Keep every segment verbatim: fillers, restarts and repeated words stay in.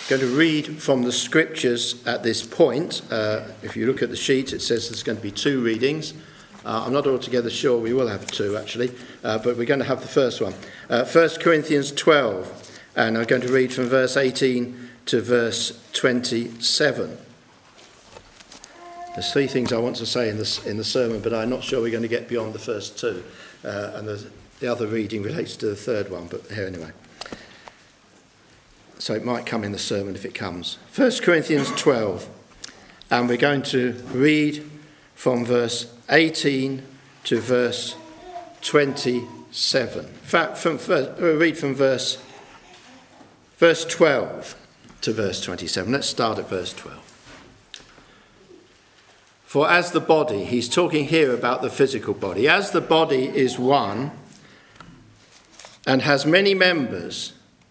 going to read from the scriptures at this point. Uh, if you look at the sheet, it says there's going to be two readings. Uh, I'm not altogether sure we will have two, actually, uh, but we're going to have the first one. Uh, First Corinthians twelve, and I'm going to read from verse eighteen to verse twenty-seven. There's three things I want to say in the, in the sermon, but I'm not sure we're going to get beyond the first two. Uh, and the, the other reading relates to the third one, but here anyway. So it might come in the sermon if it comes. First Corinthians twelve, and we're going to read from verse eighteen to verse twenty-seven. In fact, from, we'll read from verse, verse twelve to verse twenty-seven. Let's start at verse twelve. For as the body, he's talking here about the physical body, as the body is one and has many members.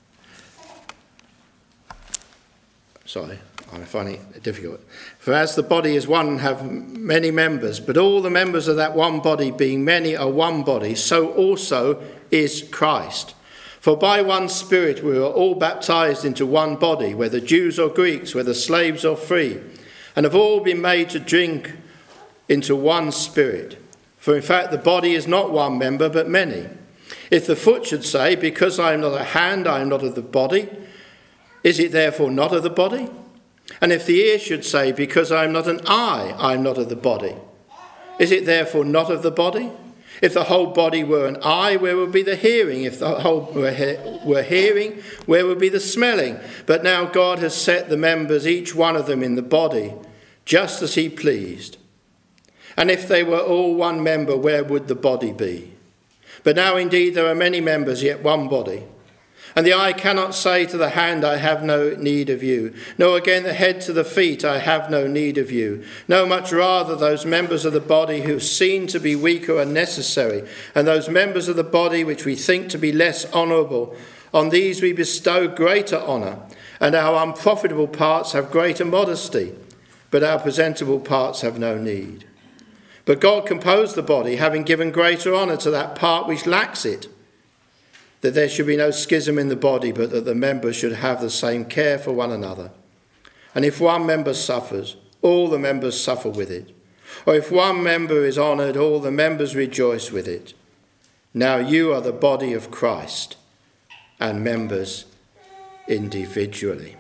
Sorry, I'm finding it difficult. For as the body is one and have many members, but all the members of that one body being many are one body, so also is Christ. For by one Spirit we are all baptized into one body, whether Jews or Greeks, whether slaves or free, and have all been made to drink into one Spirit. For in fact the body is not one member but many. If the foot should say, because I am not a hand, I am not of the body, is it therefore not of the body? And if the ear should say, because I am not an eye, I am not of the body, is it therefore not of the body? If the whole body were an eye, where would be the hearing? If the whole were, he- were hearing, where would be the smelling? But now God has set the members, each one of them, in the body, just as he pleased. And if they were all one member, where would the body be? But now indeed there are many members, yet one body. And the eye cannot say to the hand, I have no need of you. Nor again the head to the feet, I have no need of you. No, much rather those members of the body who seem to be weaker are necessary. And those members of the body which we think to be less honourable, on these we bestow greater honour. And our unprofitable parts have greater modesty, but our presentable parts have no need. But God composed the body, having given greater honour to that part which lacks it, that there should be no schism in the body, but that the members should have the same care for one another. And if one member suffers, all the members suffer with it. Or if one member is honoured, all the members rejoice with it. Now you are the body of Christ, and members individually.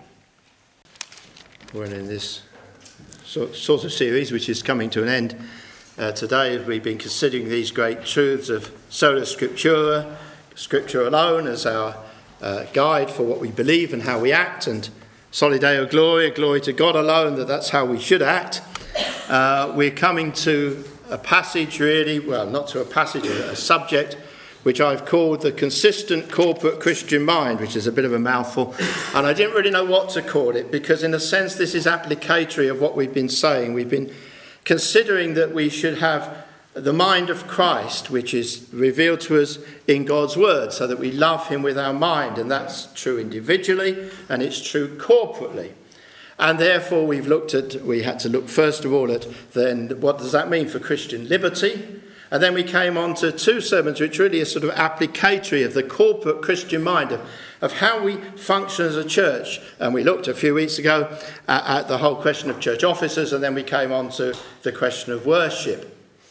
We're in this sort of series, which is coming to an end uh, today, as we've been considering these great truths of Sola Scriptura, Scripture alone as our uh, guide for what we believe and how we act, and Soli Deo Gloria, glory to God alone, that that's how we should act. Uh, we're coming to a passage really, well, not to a passage, a subject which I've called the consistent corporate Christian mind, which is a bit of a mouthful, and I didn't really know what to call it, because in a sense this is applicatory of what we've been saying. We've been considering that we should have the mind of Christ, which is revealed to us in God's word, so that we love him with our mind. And that's true individually, and it's true corporately. And therefore we've looked at, we had to look first of all at then what does that mean for Christian liberty? And then we came on to two sermons which really are sort of applicatory of the corporate Christian mind, of, of how we function as a church. And we looked a few weeks ago at, at the whole question of church officers, and then we came on to the question of worship.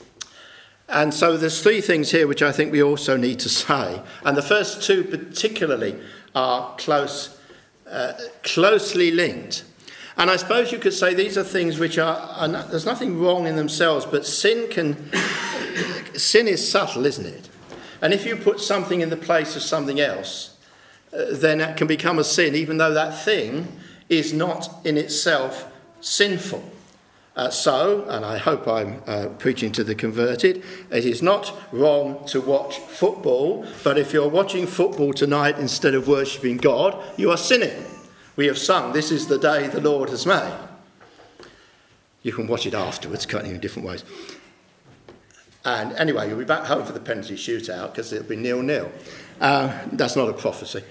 And so there's three things here which I think we also need to say. And the first two particularly are close, uh, closely linked. And I suppose you could say these are things which are, are not, there's nothing wrong in themselves, but sin can, sin is subtle, isn't it? And if you put something in the place of something else, uh, then that can become a sin, even though that thing is not in itself sinful. Uh, so, and I hope I'm uh, preaching to the converted, it is not wrong to watch football, but if you're watching football tonight instead of worshipping God, you are sinning. We have sung, this is the day the Lord has made. You can watch it afterwards, can't you, in different ways. And anyway, you'll be back home for the penalty shootout because it'll be nil-nil. Uh, that's not a prophecy.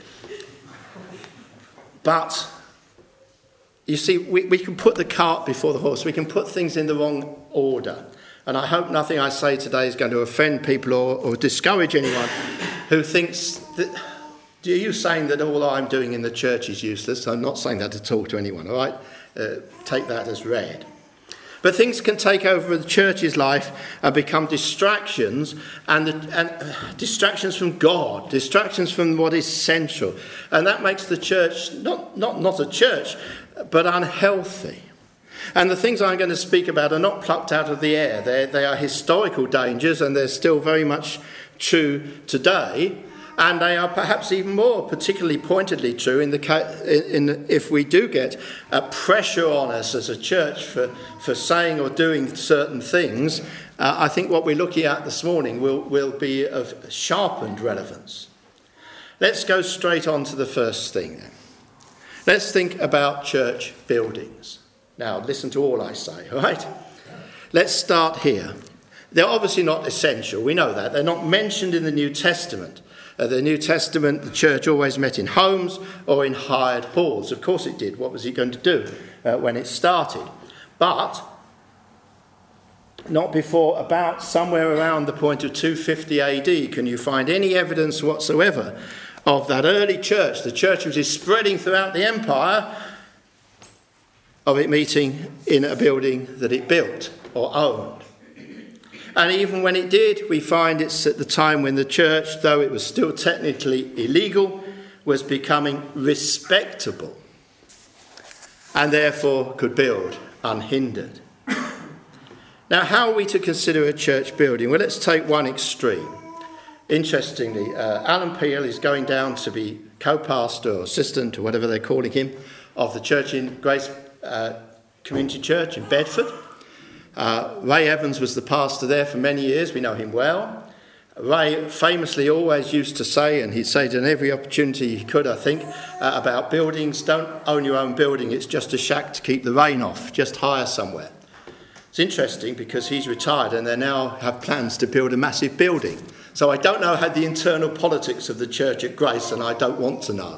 But you see, we, we can put the cart before the horse. We can put things in the wrong order. And I hope nothing I say today is going to offend people or, or discourage anyone who thinks that Are you saying that all I'm doing in the church is useless? I'm not saying that at all to anyone, all right? Uh, take that as read. But things can take over the church's life and become distractions, and, and uh, distractions from God, distractions from what is central. And that makes the church not, not, not a church, but unhealthy. And the things I'm going to speak about are not plucked out of the air. They're, they are historical dangers, and they're still very much true today. And they are perhaps even more particularly pointedly true in the in, in if we do get a pressure on us as a church for, for saying or doing certain things. Uh, I think what we're looking at this morning will, will be of sharpened relevance. Let's go straight on to the first thing then. Let's think about church buildings. Now, listen to all I say, all right? Let's start here. They're obviously not essential. We know that. They're not mentioned in the New Testament. Uh, the New Testament, the church always met in homes or in hired halls. Of course it did. What was it going to do uh, when it started? But not before about somewhere around the point of two fifty A D can you find any evidence whatsoever of that early church, the church which is spreading throughout the empire, of it meeting in a building that it built or owned. And even when it did, we find it's at the time when the church, though it was still technically illegal, was becoming respectable and therefore could build unhindered. Now, how are we to consider a church building? Well, let's take one extreme. Interestingly, uh, Alan Peel is going down to be co-pastor or assistant or whatever they're calling him of the church in Grace uh, Community Church in Bedford. Uh, Ray Evans was the pastor there for many years. We know him well. Ray famously always used to say, and he'd say it on every opportunity he could, I think, uh, about buildings, don't own your own building, it's just a shack to keep the rain off, just hire somewhere. It's interesting because he's retired and they now have plans to build a massive building. So I don't know how the internal politics of the church at Grace, and I don't want to know.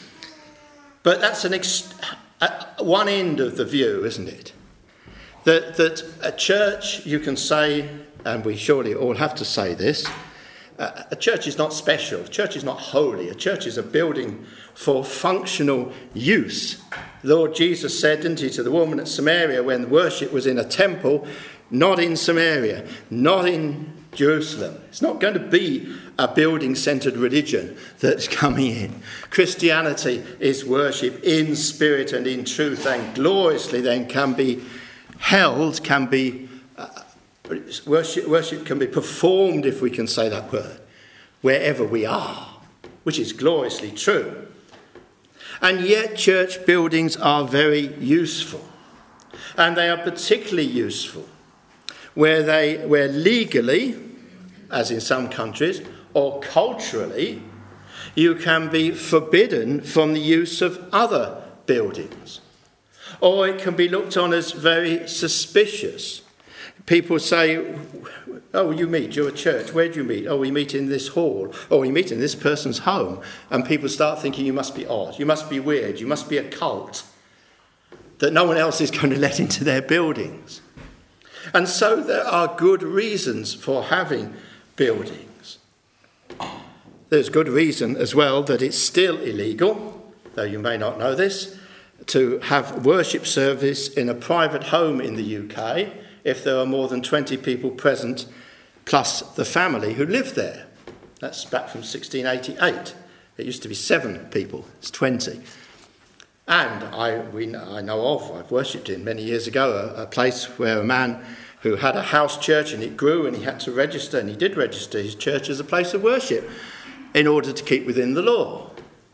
But that's an ex- one end of the view, isn't it? That, that a church, you can say, and we surely all have to say this, uh, a church is not special, a church is not holy, a church is a building for functional use. Lord Jesus said, didn't he, to the woman at Samaria when worship was in a temple, not in Samaria, not in Jerusalem. It's not going to be a building-centred religion that's coming in. Christianity is worship in spirit and in truth, and gloriously then can be held, can be, uh, worship, worship can be performed, if we can say that word, wherever we are, which is gloriously true. And yet church buildings are very useful. And they are particularly useful where they, where legally, as in some countries, or culturally, you can be forbidden from the use of other buildings. Or it can be looked on as very suspicious. People say, oh, you meet, you're a church, where do you meet? Oh, we meet in this hall. Oh, we meet in this person's home. And people start thinking you must be odd, you must be weird, you must be a cult that no one else is going to let into their buildings. And so there are good reasons for having buildings. There's good reason as well that it's still illegal, though you may not know this, to have worship service in a private home in the U K if there are more than twenty people present, plus the family who live there. That's back from sixteen eighty-eight. It used to be seven people, it's twenty. And I, we, I know of, I've worshipped in many years ago, a, a place where a man who had a house church and it grew and he had to register, and he did register his church as a place of worship in order to keep within the law.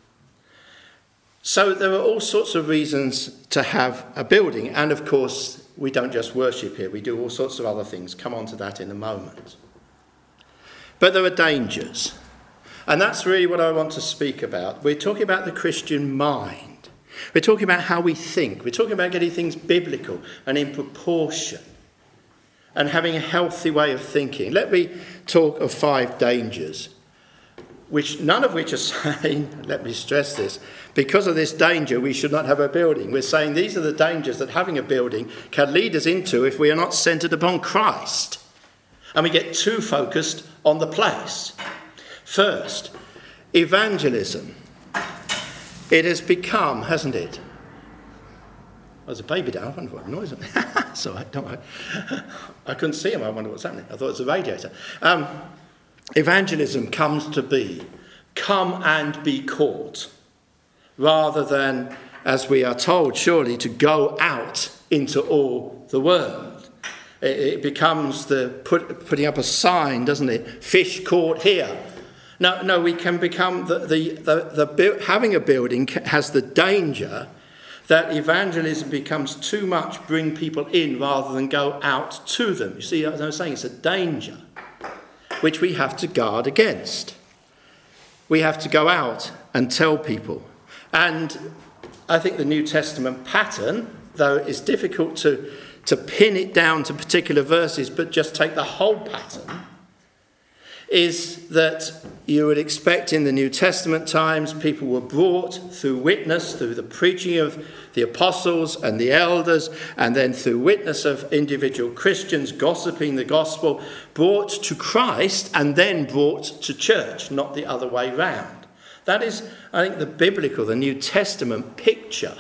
So there are all sorts of reasons to have a building. And of course, we don't just worship here. We do all sorts of other things. Come on to that in a moment. But there are dangers. And that's really what I want to speak about. We're talking about the Christian mind. We're talking about how we think. We're talking about getting things biblical and in proportion and having a healthy way of thinking. Let me talk of five dangers, which none of which are saying, let me stress this, because of this danger we should not have a building. We're saying these are the dangers that having a building can lead us into if we are not centred upon Christ and we get too focused on the place. First, evangelism. It has become, hasn't it? There's a baby down. I wonder what noise it is. Sorry, don't worry. I couldn't see him. I wonder what's happening. I thought it was a radiator. Um, evangelism comes to be, come and be caught, rather than, as we are told, surely, to go out into all the world. It, it becomes the put, putting up a sign, doesn't it? Fish caught here. No, no, we can become the the the, the having a building has the danger that evangelism becomes too much bring people in rather than go out to them. You see, as I was saying, it's a danger which we have to guard against. We have to go out and tell people. And I think the New Testament pattern, though it's difficult to, to pin it down to particular verses, but just take the whole pattern, is that you would expect in the New Testament times people were brought through witness, through the preaching of the apostles and the elders, and then through witness of individual Christians gossiping the gospel, brought to Christ and then brought to church, not the other way round. That is, I think, the biblical, the New Testament picture.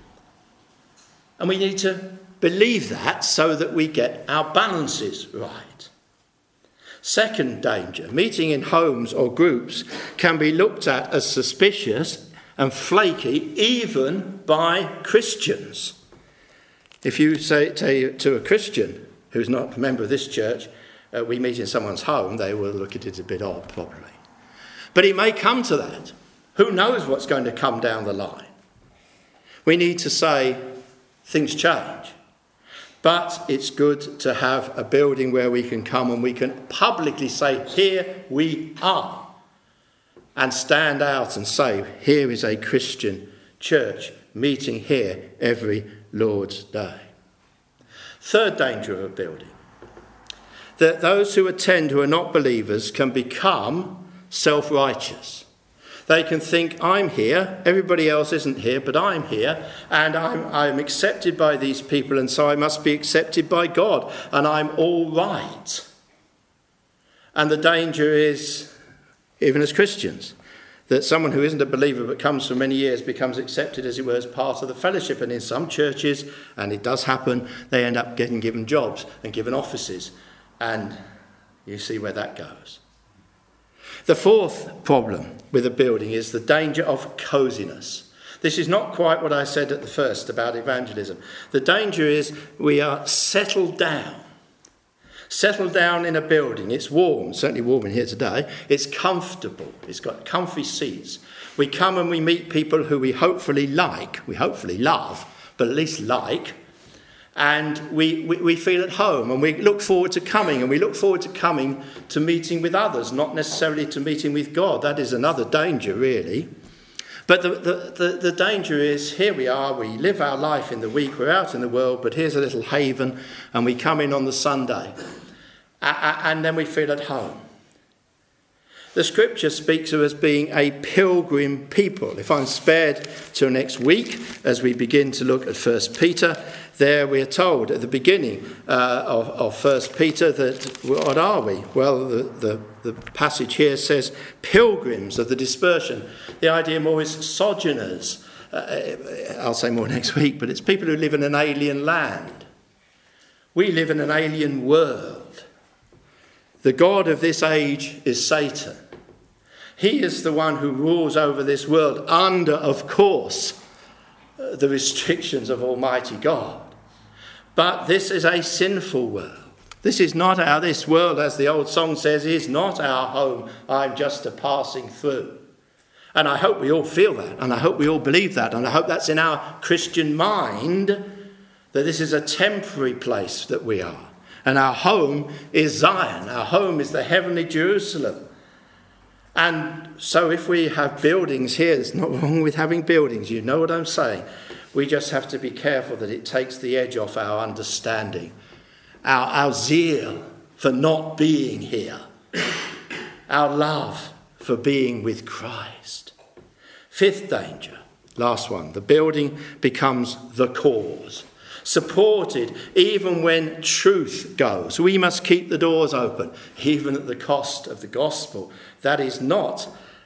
And we need to believe that so that we get our balances right. Second danger, meeting in homes or groups can be looked at as suspicious and flaky even by Christians. If you say to a Christian who's not a member of this church, uh, we meet in someone's home, they will look at it a bit odd probably. But it may come to that. Who knows what's going to come down the line? We need to say things change. But it's good to have a building where we can come and we can publicly say, here we are. And stand out and say, here is a Christian church meeting here every Lord's Day. Third danger of a building. That those who attend who are not believers can become self-righteous. They can think, I'm here, everybody else isn't here, but I'm here, and I'm, I'm accepted by these people, and so I must be accepted by God, and I'm all right. And the danger is, even as Christians, that someone who isn't a believer but comes for many years becomes accepted, as it were, as part of the fellowship. And in some churches, and it does happen, they end up getting given jobs and given offices, and you see where that goes. The fourth problem with a building is the danger of coziness. This is not quite what I said at the first about evangelism. The danger is we are settled down. Settled down in a building. It's warm, certainly warm in here today. It's comfortable. It's got comfy seats. We come and we meet people who we hopefully like, we hopefully love, but at least like. And we, we, we feel at home, and we look forward to coming, and we look forward to coming to meeting with others, not necessarily to meeting with God. That is another danger, really. But the, the, the, the danger is, here we are, we live our life in the week, we're out in the world, but here's a little haven, and we come in on the Sunday, and then we feel at home. The scripture speaks of us being a pilgrim people. If I'm spared till next week, as we begin to look at First Peter, there we are told at the beginning uh, of, of First Peter that, what are we? Well, the, the, the passage here says pilgrims of the dispersion. The idea more is sojourners. Uh, I'll say more next week, but it's people who live in an alien land. We live in an alien world. The god of this age is Satan. He is the one who rules over this world under, of course, the restrictions of Almighty God. But this is a sinful world. This is not our, this world, as the old song says, is not our home. I'm just a passing through. And I hope we all feel that, and I hope we all believe that, and I hope that's in our Christian mind, that this is a temporary place that we are. And our home is Zion. Our home is the heavenly Jerusalem. And so if we have buildings here, there's not wrong with having buildings, you know what I'm saying. We just have to be careful that it takes the edge off our understanding, our, our zeal for not being here, our love for being with Christ. Fifth danger, last one, the building becomes the cause. Supported even when truth goes. We must keep the doors open, even at the cost of the gospel. That is not uh,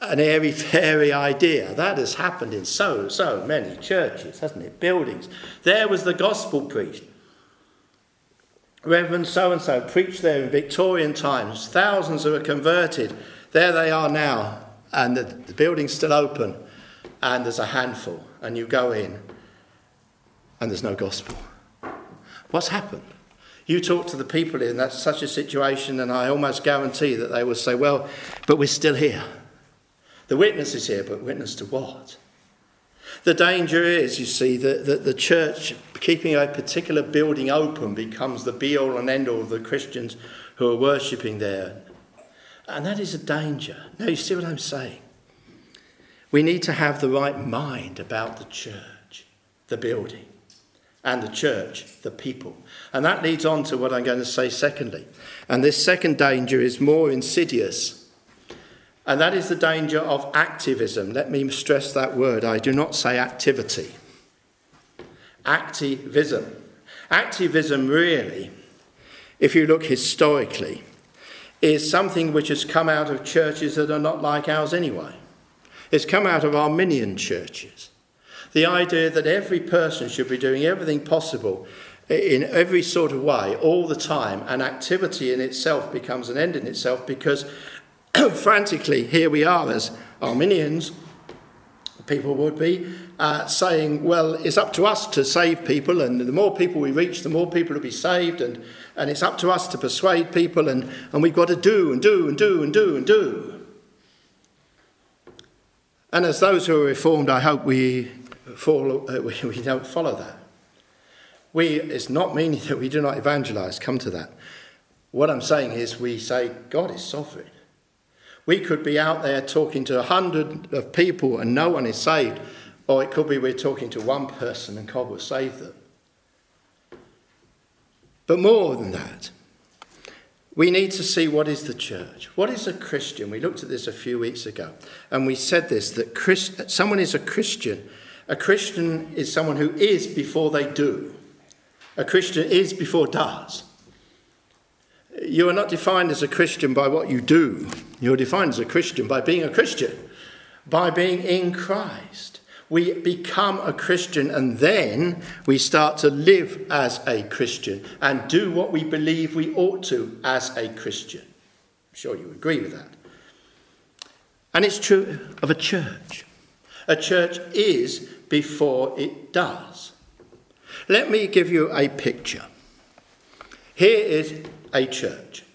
an airy-fairy idea. That has happened in so, so many churches, hasn't it? Buildings. There was the gospel preached. Reverend so-and-so preached there in Victorian times. Thousands who were converted. There they are now. And the, the building's still open. And there's a handful. And you go in. And there's no gospel. What's happened? You talk to the people in that such a situation, and I almost guarantee that they will say, well, but we're still here. The witness is here, but witness to what? The danger is, you see, that, that the church, keeping a particular building open, becomes the be-all and end-all of the Christians who are worshipping there. And that is a danger. Now, you see what I'm saying? We need to have the right mind about the church, the building, and the church, the people. And that leads on to what I'm going to say secondly. And this second danger is more insidious. And that is the danger of activism. Let me stress that word. I do not say activity. Activism. Activism really, if you look historically, is something which has come out of churches that are not like ours anyway. It's come out of Arminian churches. The idea that every person should be doing everything possible in every sort of way all the time, and activity in itself becomes an end in itself, because frantically here we are as Arminians, people would be, uh, saying, well, it's up to us to save people, and the more people we reach, the more people will be saved, and, and it's up to us to persuade people, and, and we've got to do and do and do and do and do. And as those who are Reformed, I hope we follow, uh, we, we don't follow that. We, it's not meaning that we do not evangelise, come to that. What I'm saying is we say God is sovereign. We could be out there talking to a hundred of people and no one is saved, or it could be we're talking to one person and God will save them. But more than that, we need to see what is the church. What is a Christian? We looked at this a few weeks ago, and we said this, that Christ, someone is a Christian. A Christian is someone who is before they do. A Christian is before does. You are not defined as a Christian by what you do. You're defined as a Christian by being a Christian, by being in Christ. We become a Christian, and then we start to live as a Christian and do what we believe we ought to as a Christian. I'm sure you agree with that. And it's true of a church. A church is before it does. Let me give you a picture. Here is a church.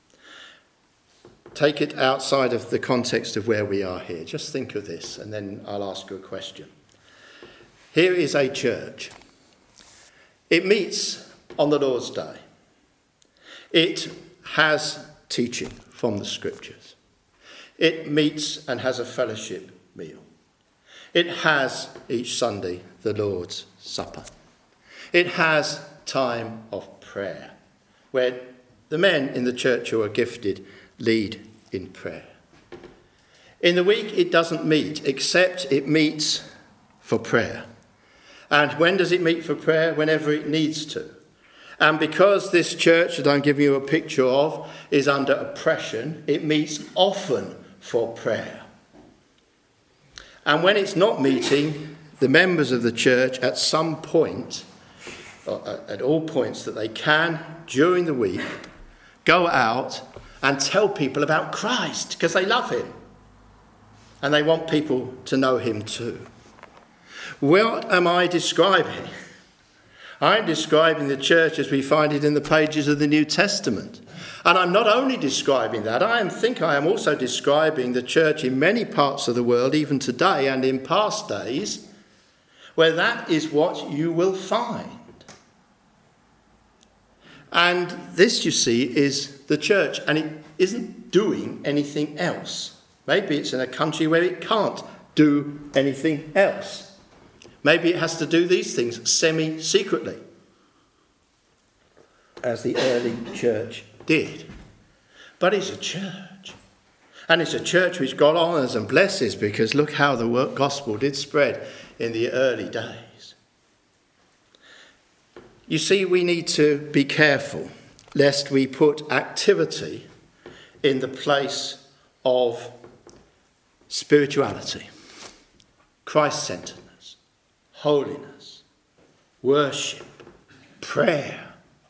Take it outside of the context of where we are here. Just think of this, and then I'll ask you a question. Here is a church. It meets on the Lord's Day. It has teaching from the Scriptures. It meets and has a fellowship meal. It has each Sunday the Lord's Supper. It has time of prayer, where the men in the church who are gifted lead in prayer. In the week it doesn't meet, except it meets for prayer. And when does it meet for prayer? Whenever it needs to. And because this church that I'm giving you a picture of is under oppression, it meets often for prayer. And when it's not meeting, the members of the church at some point, at all points that they can during the week, go out and tell people about Christ because they love him and they want people to know him too. What am I describing? I'm describing the church as we find it in the pages of the New Testament. And I'm not only describing that, I think I am also describing the church in many parts of the world, even today and in past days, where that is what you will find. And this, you see, is the church, and it isn't doing anything else. Maybe it's in a country where it can't do anything else. Maybe it has to do these things semi-secretly, as the early church did. But it's a church. And it's a church which God honours and blesses, because look how the gospel did spread in the early days. You see, we need to be careful lest we put activity in the place of spirituality, Christ-centeredness, holiness, worship, prayer.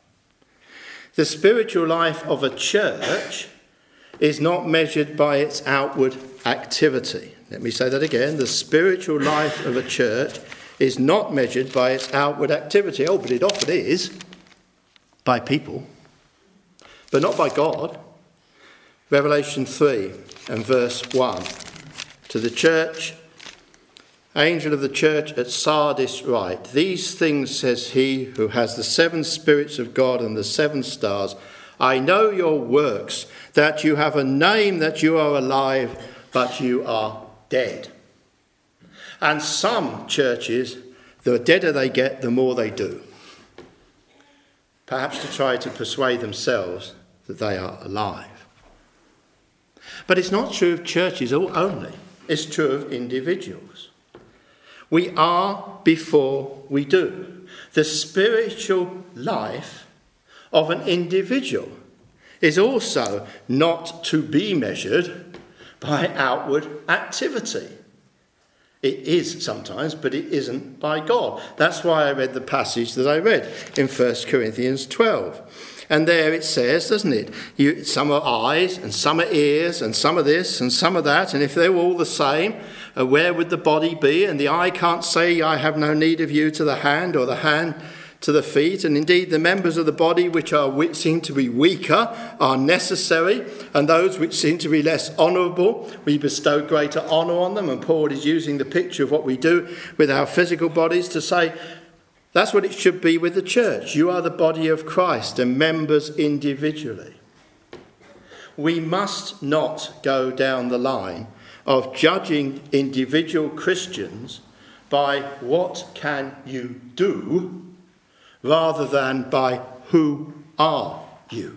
The spiritual life of a church is not measured by its outward activity. Let me say that again. The spiritual life of a church is not measured by its outward activity. Oh, but it often is by people, but not by God. Revelation three and verse one. To the church, angel of the church at Sardis write, "These things says he who has the seven spirits of God and the seven stars. I know your works, that you have a name, that you are alive, but you are dead." And some churches, the deader they get, the more they do. Perhaps to try to persuade themselves that they are alive. But it's not true of churches only. It's true of individuals. We are before we do. The spiritual life of an individual is also not to be measured by outward activity. It is sometimes, but it isn't by God. That's why I read the passage that I read in First Corinthians twelve. And there it says, doesn't it? You, some are eyes and some are ears and some are this and some are that. And if they were all the same, uh, where would the body be? And the eye can't say, "I have no need of you," to the hand, or the hand to the feet. And indeed, the members of the body which are which seem to be weaker are necessary, and those which seem to be less honourable, we bestow greater honour on them. And Paul is using the picture of what we do with our physical bodies to say, that's what it should be with the church. You are the body of Christ and members individually. We must not go down the line of judging individual Christians by what can you do rather than by who are you.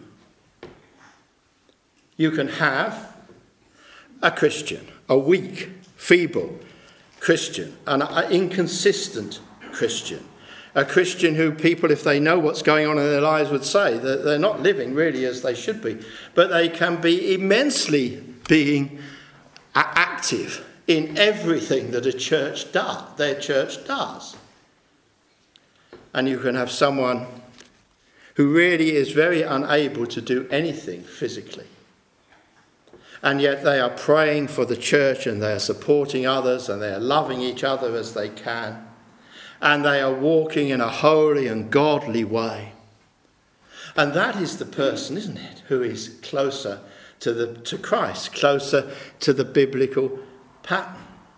You can have a Christian, a weak, feeble Christian, an inconsistent Christian. A Christian who people, if they know what's going on in their lives, would say that they're not living really as they should be. But they can be immensely being active in everything that a church does, their church does. And you can have someone who really is very unable to do anything physically. And yet they are praying for the church and they are supporting others and they are loving each other as they can. And they are walking in a holy and godly way. And that is the person, isn't it, who is closer to the to Christ, closer to the biblical pattern.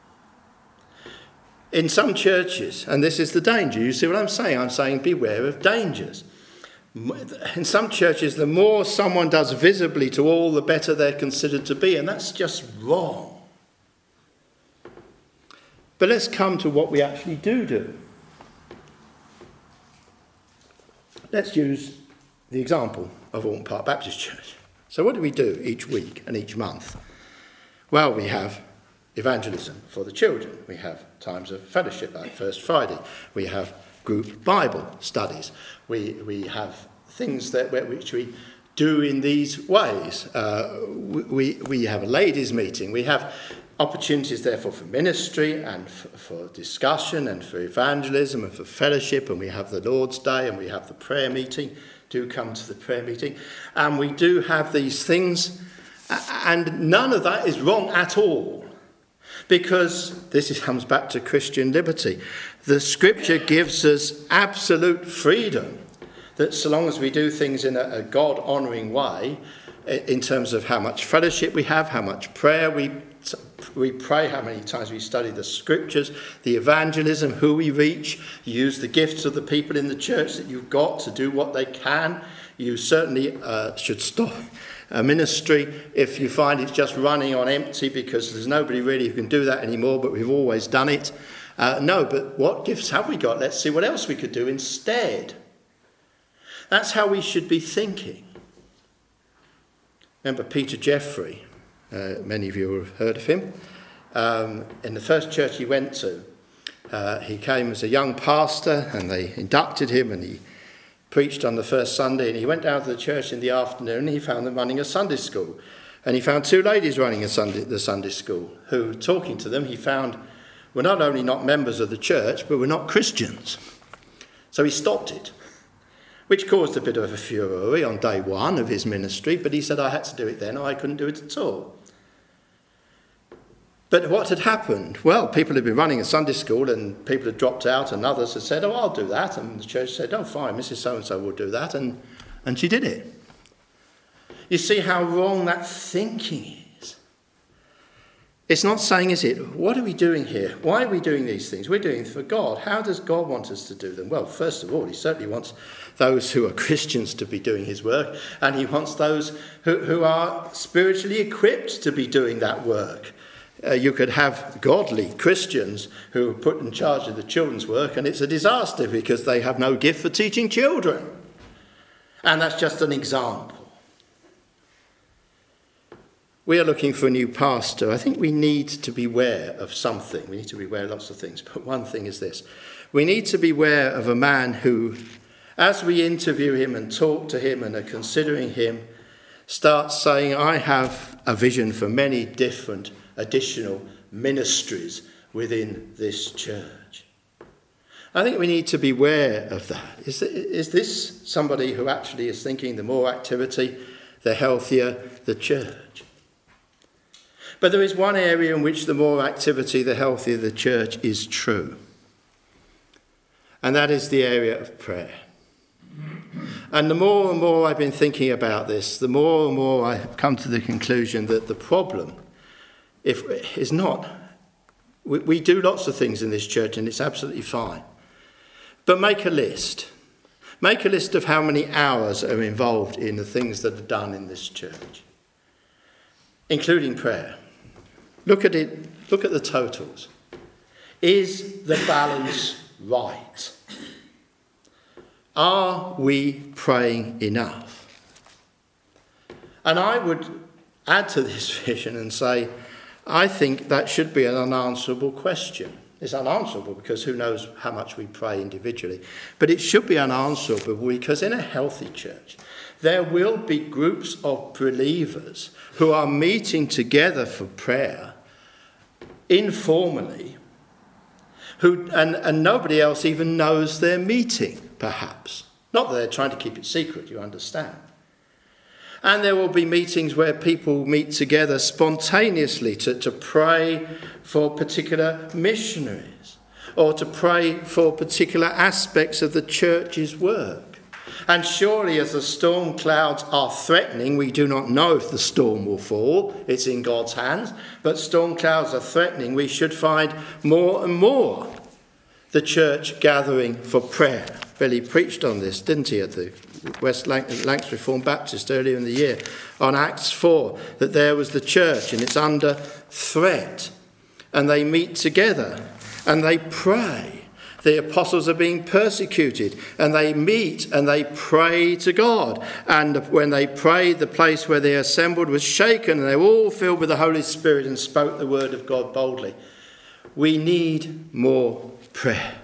In some churches, and this is the danger, you see what I'm saying? I'm saying beware of dangers. In some churches, the more someone does visibly to all, the better they're considered to be, and that's just wrong. But let's come to what we actually do do. Let's use the example of Alton Park Baptist Church. So what do we do each week and each month? Well, we have evangelism for the children. We have times of fellowship like First Friday. We have group Bible studies. We we have things that which we do in these ways. Uh, we we have a ladies' meeting. We have opportunities therefore for ministry and for, for discussion and for evangelism and for fellowship, and we have the Lord's Day and we have the prayer meeting. Do come to the prayer meeting. And we do have these things, and none of that is wrong at all, because this comes back to Christian liberty. The scripture gives us absolute freedom that so long as we do things in a, a God-honouring way, in terms of how much fellowship we have, how much prayer we we pray, how many times we study the scriptures, the evangelism, who we reach, use the gifts of the people in the church that you've got to do what they can. You certainly uh, should stop a ministry if you find it's just running on empty because there's nobody really who can do that anymore, but we've always done it. Uh, no, but what gifts have we got? Let's see what else we could do instead. That's how we should be thinking. Remember Peter Jeffrey, uh, many of you have heard of him. Um, in the first church he went to, uh, he came as a young pastor and they inducted him and he preached on the first Sunday, and he went down to the church in the afternoon and he found them running a Sunday school. And he found two ladies running a Sunday, the Sunday school who, talking to them, he found were not only not members of the church, but were not Christians. So he stopped it, which caused a bit of a furore on day one of his ministry, but he said, I had to do it then, or I couldn't do it at all. But what had happened? Well, people had been running a Sunday school and people had dropped out and others had said, oh, I'll do that. And the church said, oh, fine, Missus So-and-so will do that. And, and she did it. You see how wrong that thinking is. It's not saying, is it, what are we doing here? Why are we doing these things? We're doing it for God. How does God want us to do them? Well, first of all, he certainly wants those who are Christians to be doing his work, and he wants those who, who are spiritually equipped to be doing that work. Uh, you could have godly Christians who are put in charge of the children's work, and it's a disaster because they have no gift for teaching children. And that's just an example. We are looking for a new pastor. I think we need to beware of something. We need to beware of lots of things, but one thing is this. We need to beware of a man who, as we interview him and talk to him and are considering him, starts saying, I have a vision for many different additional ministries within this church. I think we need to beware of that. Is, is this somebody who actually is thinking the more activity, the healthier the church? But there is one area in which the more activity, the healthier the church is true. And that is the area of prayer. And the more and more I've been thinking about this, the more and more I have come to the conclusion that the problem if, is not, we, we do lots of things in this church and it's absolutely fine. But make a list. Make a list of how many hours are involved in the things that are done in this church, including prayer. Look at it, look at the totals. Is the balance right? Are we praying enough? And I would add to this vision and say, I think that should be an unanswerable question. It's unanswerable because who knows how much we pray individually. But it should be unanswerable because in a healthy church, there will be groups of believers who are meeting together for prayer informally, who and, and nobody else even knows they're meeting, perhaps. Not that they're trying to keep it secret, you understand. And there will be meetings where people meet together spontaneously to, to pray for particular missionaries or to pray for particular aspects of the church's work. And surely as the storm clouds are threatening, we do not know if the storm will fall, it's in God's hands, but storm clouds are threatening, we should find more and more the church gathering for prayer. Billy preached on this, didn't he, at the West Lancs Reformed Baptist earlier in the year, on Acts four, that there was the church and it's under threat. And they meet together and they pray. The apostles are being persecuted and they meet and they pray to God. And when they prayed, the place where they assembled was shaken and they were all filled with the Holy Spirit and spoke the word of God boldly. We need more prayer.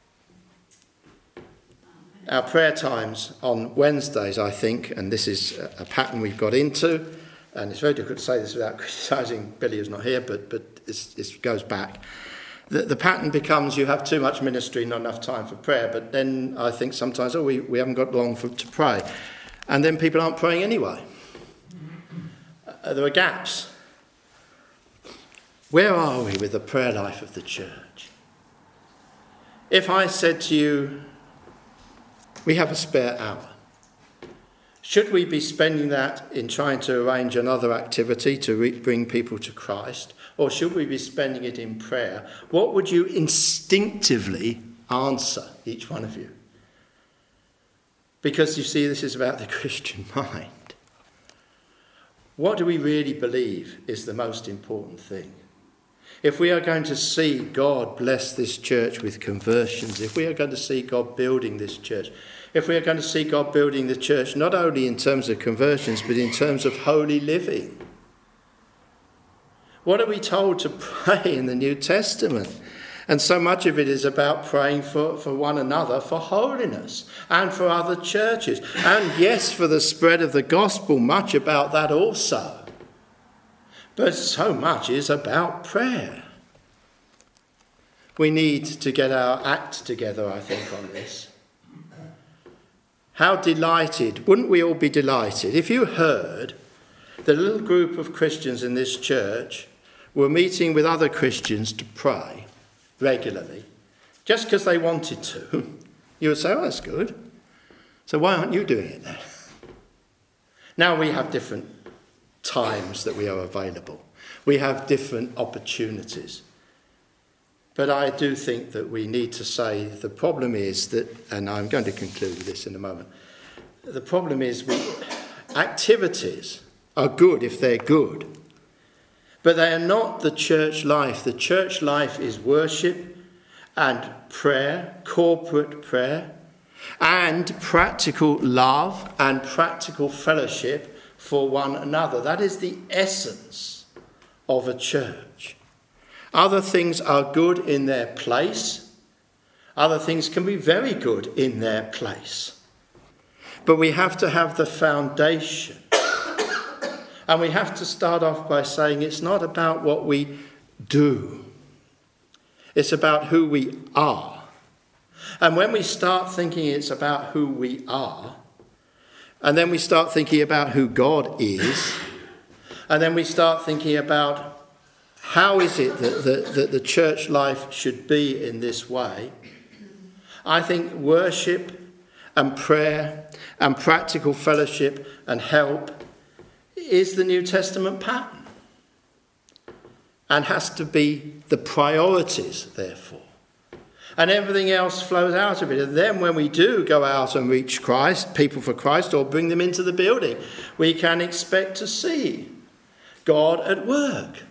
Our prayer times on Wednesdays, I think, and this is a pattern we've got into, and it's very difficult to say this without criticising Billy who's not here, but, but it's, it goes back. The, the pattern becomes you have too much ministry, not enough time for prayer, but then I think sometimes, oh, we, we haven't got long for, to pray. And then people aren't praying anyway. Uh, there are gaps. Where are we with the prayer life of the church? If I said to you, we have a spare hour, should we be spending that in trying to arrange another activity to re- bring people to Christ? Or should we be spending it in prayer? What would you instinctively answer, each one of you? Because you see, this is about the Christian mind. What do we really believe is the most important thing? If we are going to see God bless this church with conversions, if we are going to see God building this church, if we are going to see God building the church not only in terms of conversions, but in terms of holy living, what are we told to pray in the New Testament? And so much of it is about praying for, for one another, for holiness, and for other churches. And yes, for the spread of the gospel, much about that also. But so much is about prayer. We need to get our act together, I think, on this. How delighted, wouldn't we all be delighted if you heard that a little group of Christians in this church were meeting with other Christians to pray regularly, just because they wanted to? You would say, oh, that's good. So why aren't you doing it then? Now we have different times that we are available. We have different opportunities. But I do think that we need to say the problem is that, and I'm going to conclude with this in a moment, the problem is we, activities are good if they're good, but they are not the church life. The church life is worship and prayer, corporate prayer, and practical love and practical fellowship for one another. That is the essence of a church. Other things are good in their place. Other things can be very good in their place. But we have to have the foundation. And we have to start off by saying it's not about what we do. It's about who we are. And when we start thinking it's about who we are, and then we start thinking about who God is, and then we start thinking about how is it that the, that the church life should be in this way, I think worship and prayer and practical fellowship and help is the New Testament pattern and has to be the priorities, therefore. And everything else flows out of it. And then when we do go out and reach Christ, people for Christ, or bring them into the building, we can expect to see God at work.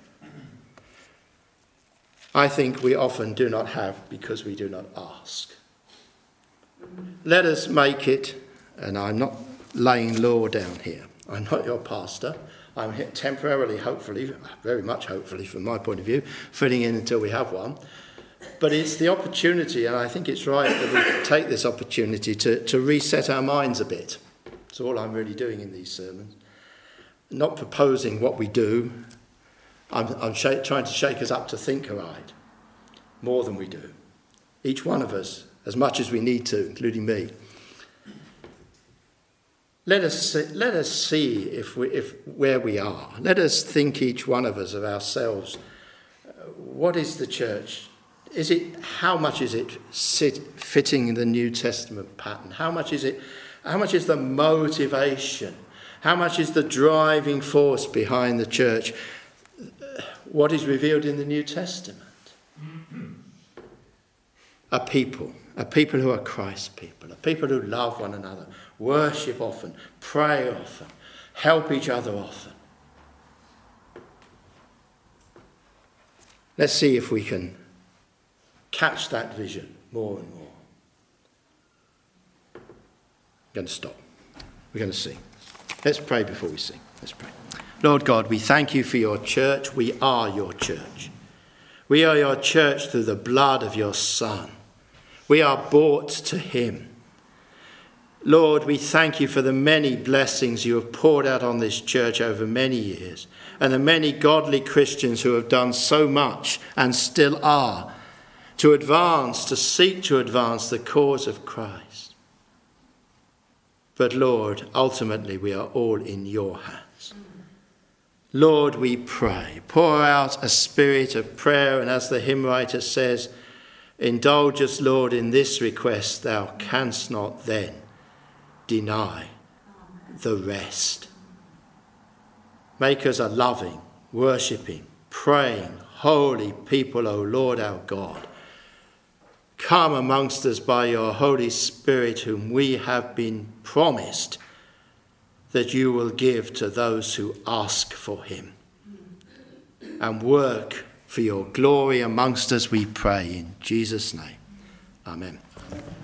I think we often do not have because we do not ask. Let us make it, and I'm not laying law down here. I'm not your pastor. I'm here temporarily, hopefully, very much hopefully from my point of view, filling in until we have one. But it's the opportunity, and I think it's right that we take this opportunity to, to reset our minds a bit. That's all I'm really doing in these sermons. Not proposing what we do. I'm, I'm sh- trying to shake us up to think right, more than we do. Each one of us, as much as we need to, including me. Let us see, let us see if we, if where we are. Let us think, each one of us, of ourselves. What is the church? Is it, how much is it sit, fitting in the New Testament pattern? How much is it? How much is the motivation? How much is the driving force behind the church? What is revealed in the New Testament? A people, a people who are Christ's people, a people who love one another, worship often, pray often, help each other often. Let's see if we can catch that vision more and more. I'm going to stop. We're going to sing. Let's pray before we sing. Let's pray. Lord God, we thank you for your church. We are your church. We are your church through the blood of your Son. We are bought to him. Lord, we thank you for the many blessings you have poured out on this church over many years, and the many godly Christians who have done so much and still are to advance, to seek to advance the cause of Christ. But Lord, ultimately we are all in your hands. Lord, we pray, pour out a spirit of prayer, and as the hymn writer says, indulge us, Lord, in this request, thou canst not then deny the rest. Make us a loving, worshipping, praying, holy people, O Lord our God. Come amongst us by your Holy Spirit, whom we have been promised that you will give to those who ask for him. And work for your glory amongst us, we pray, in Jesus' name. Amen.